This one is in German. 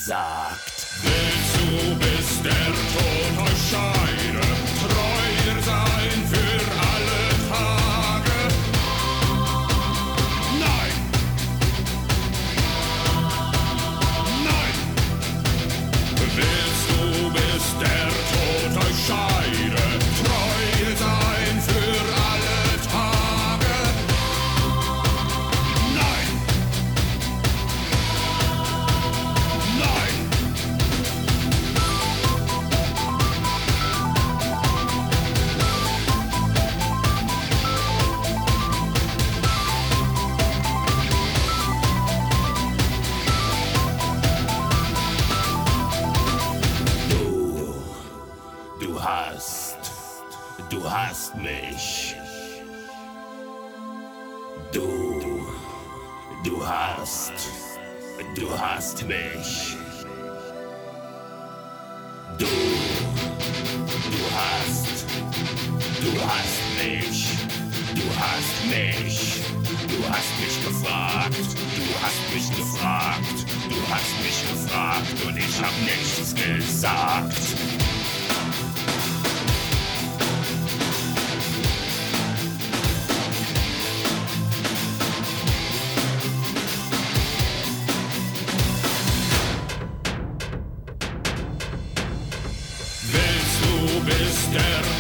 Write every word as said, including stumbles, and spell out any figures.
gesagt. Willst du, bis der Tod euch scheide, treu sein für alle Tage? Nein! Nein! Willst du, bis der Tod euch scheide, treu sein für alle Tage? Nein! Nein! Du hast, du hast mich. Du, du hast, du hast mich. Du, du hast, du hast mich. Du hast mich. Du hast mich gefragt. Du hast mich gefragt. Du hast mich gefragt und ich hab nichts gesagt. Willst du, bis der